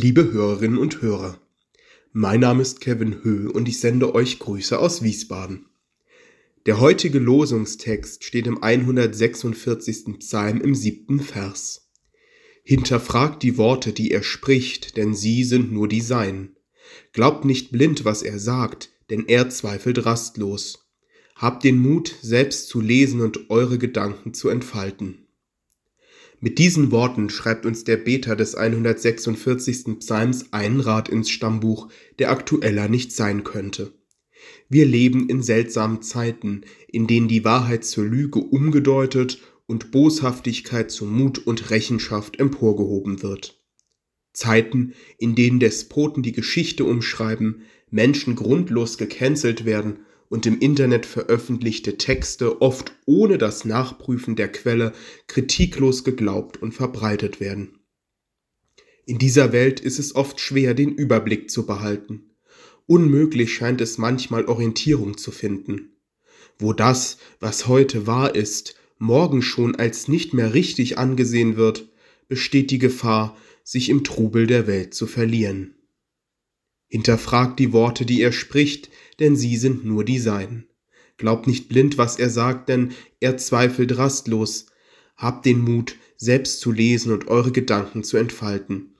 Liebe Hörerinnen und Hörer, mein Name ist Kevin Höh und ich sende euch Grüße aus Wiesbaden. Der heutige Losungstext steht im 146. Psalm im 7. Vers. Hinterfragt die Worte, die er spricht, denn sie sind nur die Seinen. Glaubt nicht blind, was er sagt, denn er zweifelt rastlos. Habt den Mut, selbst zu lesen und eure Gedanken zu entfalten. Mit diesen Worten schreibt uns der Beter des 146. Psalms einen Rat ins Stammbuch, der aktueller nicht sein könnte. Wir leben in seltsamen Zeiten, in denen die Wahrheit zur Lüge umgedeutet und Boshaftigkeit zu Mut und Rechenschaft emporgehoben wird. Zeiten, in denen Despoten die Geschichte umschreiben, Menschen grundlos gecancelt werden und im Internet veröffentlichte Texte oft ohne das Nachprüfen der Quelle kritiklos geglaubt und verbreitet werden. In dieser Welt ist es oft schwer, den Überblick zu behalten. Unmöglich scheint es manchmal, Orientierung zu finden. Wo das, was heute wahr ist, morgen schon als nicht mehr richtig angesehen wird, besteht die Gefahr, sich im Trubel der Welt zu verlieren. Hinterfragt die Worte, die er spricht, denn sie sind nur die Seinen. Glaubt nicht blind, was er sagt, denn er zweifelt rastlos. Habt den Mut, selbst zu lesen und eure Gedanken zu entfalten.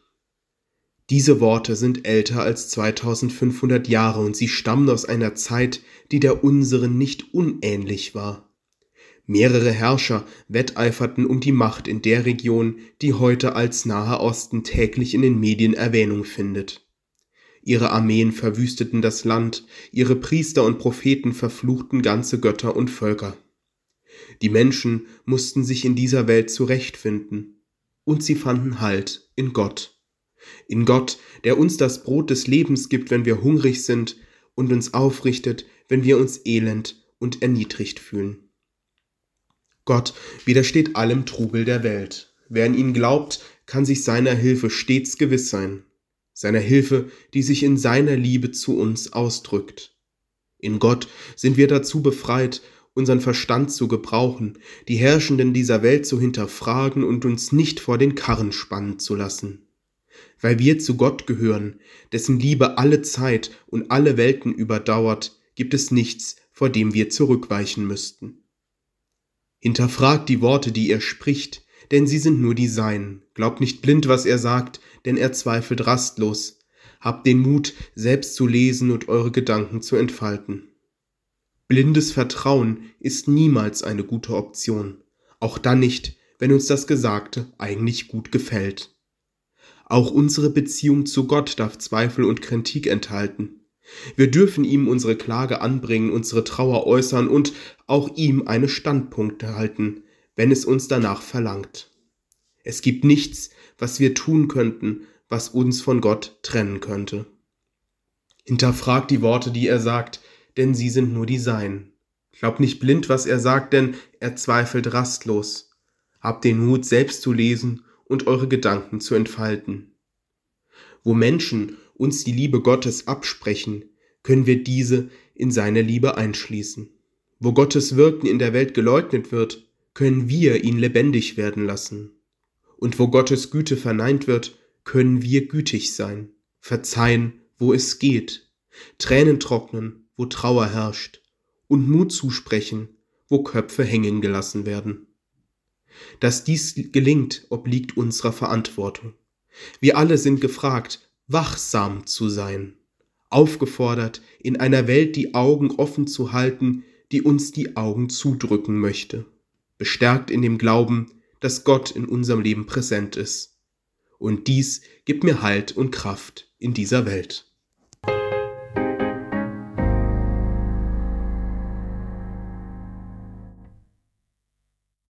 Diese Worte sind älter als 2500 Jahre und sie stammen aus einer Zeit, die der unseren nicht unähnlich war. Mehrere Herrscher wetteiferten um die Macht in der Region, die heute als Naher Osten täglich in den Medien Erwähnung findet. Ihre Armeen verwüsteten das Land, ihre Priester und Propheten verfluchten ganze Götter und Völker. Die Menschen mussten sich in dieser Welt zurechtfinden, und sie fanden Halt in Gott. In Gott, der uns das Brot des Lebens gibt, wenn wir hungrig sind, und uns aufrichtet, wenn wir uns elend und erniedrigt fühlen. Gott widersteht allem Trubel der Welt. Wer an ihn glaubt, kann sich seiner Hilfe stets gewiss sein. Seiner Hilfe, die sich in seiner Liebe zu uns ausdrückt. In Gott sind wir dazu befreit, unseren Verstand zu gebrauchen, die Herrschenden dieser Welt zu hinterfragen und uns nicht vor den Karren spannen zu lassen. Weil wir zu Gott gehören, dessen Liebe alle Zeit und alle Welten überdauert, gibt es nichts, vor dem wir zurückweichen müssten. Hinterfragt die Worte, die er spricht, denn sie sind nur die Seinen. Glaubt nicht blind, was er sagt, denn er zweifelt rastlos. Habt den Mut, selbst zu lesen und eure Gedanken zu entfalten. Blindes Vertrauen ist niemals eine gute Option, auch dann nicht, wenn uns das Gesagte eigentlich gut gefällt. Auch unsere Beziehung zu Gott darf Zweifel und Kritik enthalten. Wir dürfen ihm unsere Klage anbringen, unsere Trauer äußern und auch ihm eine Standpunkte halten, wenn es uns danach verlangt. Es gibt nichts, was wir tun könnten, was uns von Gott trennen könnte. Hinterfragt die Worte, die er sagt, denn sie sind nur die Seinen. Glaubt nicht blind, was er sagt, denn er zweifelt rastlos. Habt den Mut, selbst zu lesen und eure Gedanken zu entfalten. Wo Menschen uns die Liebe Gottes absprechen, können wir diese in seine Liebe einschließen. Wo Gottes Wirken in der Welt geleugnet wird, können wir ihn lebendig werden lassen. Und wo Gottes Güte verneint wird, können wir gütig sein, verzeihen, wo es geht, Tränen trocknen, wo Trauer herrscht, und Mut zusprechen, wo Köpfe hängen gelassen werden. Dass dies gelingt, obliegt unserer Verantwortung. Wir alle sind gefragt, wachsam zu sein, aufgefordert, in einer Welt die Augen offen zu halten, die uns die Augen zudrücken möchte, bestärkt in dem Glauben, dass Gott in unserem Leben präsent ist. Und dies gibt mir Halt und Kraft in dieser Welt.